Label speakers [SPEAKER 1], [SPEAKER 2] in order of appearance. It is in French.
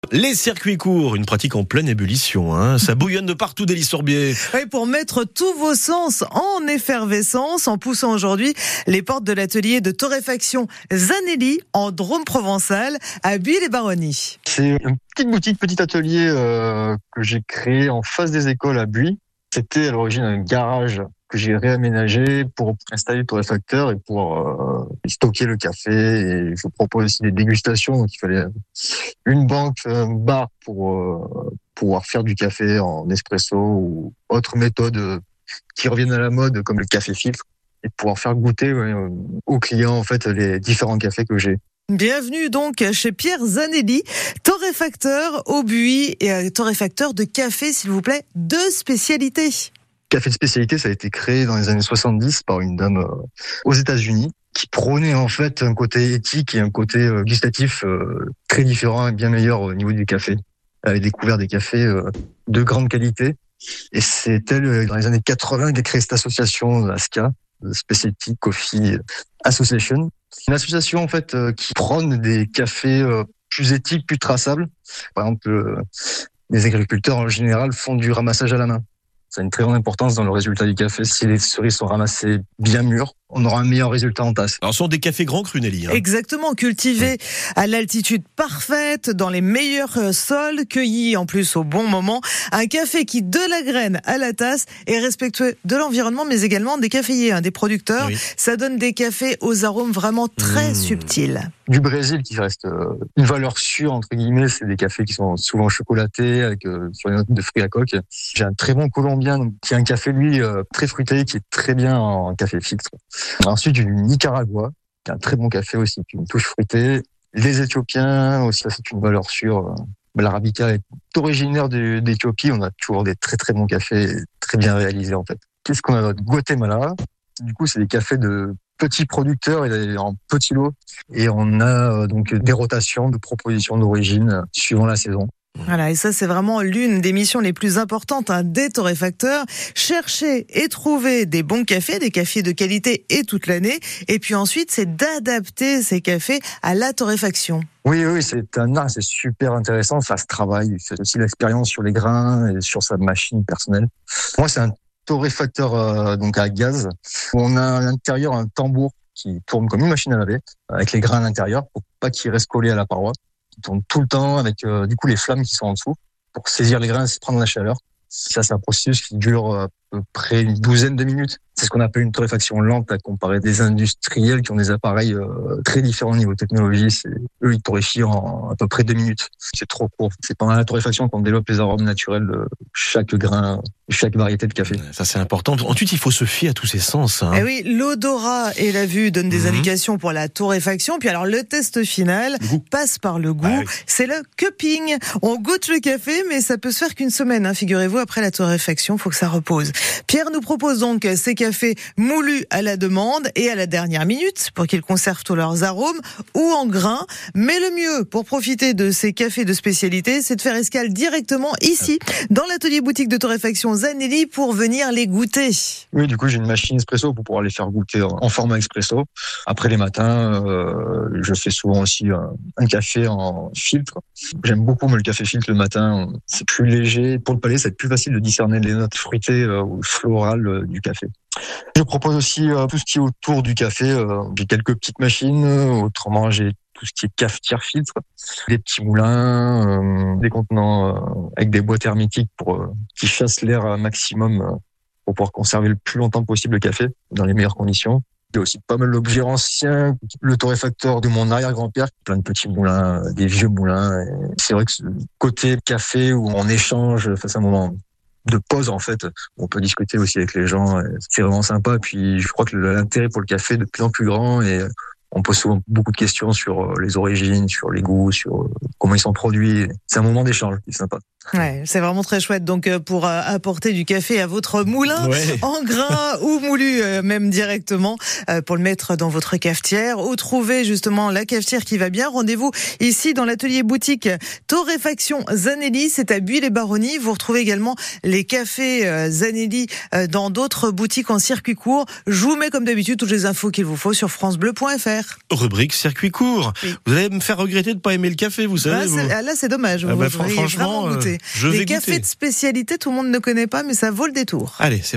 [SPEAKER 1] Les circuits courts, une pratique en pleine ébullition, hein. Ça bouillonne de partout dès l'Issorbier.
[SPEAKER 2] Oui, pour mettre tous vos sens en effervescence, en poussant aujourd'hui les portes de l'atelier de torréfaction Zanelli en Drôme provençal à Buis-les-Baronnies.
[SPEAKER 3] C'est une petite boutique, petit atelier que j'ai créé en face des écoles à Buis. C'était à l'origine un garage que j'ai réaménagé pour installer le torréfacteur et pour stocker le café. Et je propose aussi des dégustations. Donc il fallait une banque, un bar pour pouvoir faire du café en espresso ou autre méthode qui reviennent à la mode comme le café filtre et pouvoir faire goûter aux clients en fait les différents cafés que j'ai.
[SPEAKER 2] Bienvenue donc chez Pierre Zanelli, torréfacteur au Buis et torréfacteur de café, s'il vous plaît, de spécialité.
[SPEAKER 3] Café de spécialité, ça a été créé dans les années 70 par une dame aux États-Unis qui prônait en fait un côté éthique et un côté gustatif très différent et bien meilleur au niveau du café. Elle avait découvert des cafés de grande qualité et c'est elle, dans les années 80, qui a créé cette association, la SCA, Specialty Coffee Association. C'est une association en fait qui prône des cafés plus éthiques, plus traçables. Par exemple, les agriculteurs en général font du ramassage à la main. Ça a une très grande importance dans le résultat du café. Si les cerises sont ramassées bien mûres, on aura un meilleur résultat en tasse.
[SPEAKER 1] Alors, ce sont des cafés grands crus, Nelly, hein.
[SPEAKER 2] Exactement, cultivés à l'altitude parfaite, dans les meilleurs sols, cueillis en plus au bon moment. Un café qui, de la graine à la tasse, est respectueux de l'environnement, mais également des caféiers, des producteurs. Oui. Ça donne des cafés aux arômes vraiment très subtils.
[SPEAKER 3] Du Brésil, qui reste une valeur sûre, entre guillemets, c'est des cafés qui sont souvent chocolatés, avec sur les notes de fruits à coque. J'ai un très bon Colombien, donc, qui a un café, lui, très fruité, qui est très bien en café filtre. Ensuite, du Nicaragua, qui a un très bon café aussi, qui a une touche fruitée. Les Éthiopiens, aussi, ça c'est une valeur sûre. L'Arabica est originaire d'Éthiopie. On a toujours des très très bons cafés, très bien réalisés en fait. Qu'est-ce qu'on a d'autre? Guatemala. Du coup, c'est des cafés de petits producteurs et en petits lots. Et on a donc des rotations de propositions d'origine suivant la saison.
[SPEAKER 2] Voilà, et ça c'est vraiment l'une des missions les plus importantes des torréfacteurs. Chercher et trouver des bons cafés, des cafés de qualité et toute l'année. Et puis ensuite, c'est d'adapter ces cafés à la torréfaction.
[SPEAKER 3] Oui, c'est un art, c'est super intéressant, ça se travaille. C'est aussi l'expérience sur les grains et sur sa machine personnelle. Moi, c'est un torréfacteur donc à gaz. On a à l'intérieur un tambour qui tourne comme une machine à laver, avec les grains à l'intérieur pour pas qu'ils restent collés à la paroi. Qui tourne tout le temps avec du coup les flammes qui sont en dessous pour saisir les grains et prendre la chaleur. Ça, c'est un processus qui dure à peu près une douzaine de minutes. C'est ce qu'on appelle une torréfaction lente à comparer des industriels qui ont des appareils très différents au niveau technologie. Eux, ils torréfient en à peu près 2 minutes. C'est trop court. C'est pendant la torréfaction qu'on développe les arômes naturels de chaque grain, chaque variété de café.
[SPEAKER 1] Ça, c'est important. Ensuite, il faut se fier à tous ces sens. Hein.
[SPEAKER 2] Et oui, l'odorat et la vue donnent des indications pour la torréfaction. Puis alors, le test final passe par le goût. Oui. C'est le cupping. On goûte le café, mais ça peut se faire qu'une semaine, figurez-vous. Après la torréfaction, faut que ça repose. Pierre nous propose donc ces cafés moulus à la demande et à la dernière minute pour qu'ils conservent tous leurs arômes ou en grains. Mais le mieux pour profiter de ces cafés de spécialité, c'est de faire escale directement ici, dans l'atelier boutique de torréfaction Zanelli pour venir les goûter.
[SPEAKER 3] Oui, du coup, j'ai une machine espresso pour pouvoir les faire goûter en format expresso. Après les matins, je fais souvent aussi un café en filtre. J'aime beaucoup le café filtre le matin. C'est plus léger. Pour le palais, c'est plus facile de discerner les notes fruitées ou florales du café. Je propose aussi tout ce qui est autour du café. J'ai quelques petites machines. Autrement, j'ai tout ce qui est cafetière filtre, des petits moulins, des contenants avec des boîtes hermétiques pour qui chassent l'air un maximum pour pouvoir conserver le plus longtemps possible le café dans les meilleures conditions. Il y a aussi pas mal d'objets anciens, le torréfacteur de mon arrière-grand-père, plein de petits moulins, des vieux moulins. Et c'est vrai que ce côté café où on échange face à un moment de pause en fait, on peut discuter aussi avec les gens, c'est vraiment sympa. Puis je crois que l'intérêt pour le café est de plus en plus grand et on pose souvent beaucoup de questions sur les origines, sur les goûts, sur comment ils sont produits. C'est un moment d'échange, c'est sympa.
[SPEAKER 2] Ouais, c'est vraiment très chouette. Donc pour apporter du café à votre moulin, en grain ou moulu même directement, pour le mettre dans votre cafetière, ou trouver justement la cafetière qui va bien. Rendez-vous ici dans l'atelier boutique Torréfaction Zanelli, c'est à Buis-les-Baronnies. Vous retrouvez également les cafés Zanelli dans d'autres boutiques en circuit court. Je vous mets comme d'habitude toutes les infos qu'il vous faut sur francebleu.fr.
[SPEAKER 1] Rubrique circuit court. Oui. Vous allez me faire regretter de ne pas aimer le café, vous savez.
[SPEAKER 2] Là, c'est dommage. Je vous
[SPEAKER 1] franchement,
[SPEAKER 2] vraiment goûter.
[SPEAKER 1] je vais
[SPEAKER 2] Les cafés
[SPEAKER 1] goûter.
[SPEAKER 2] de spécialité, tout le monde ne connaît pas, mais ça vaut le détour.
[SPEAKER 1] Allez, c'est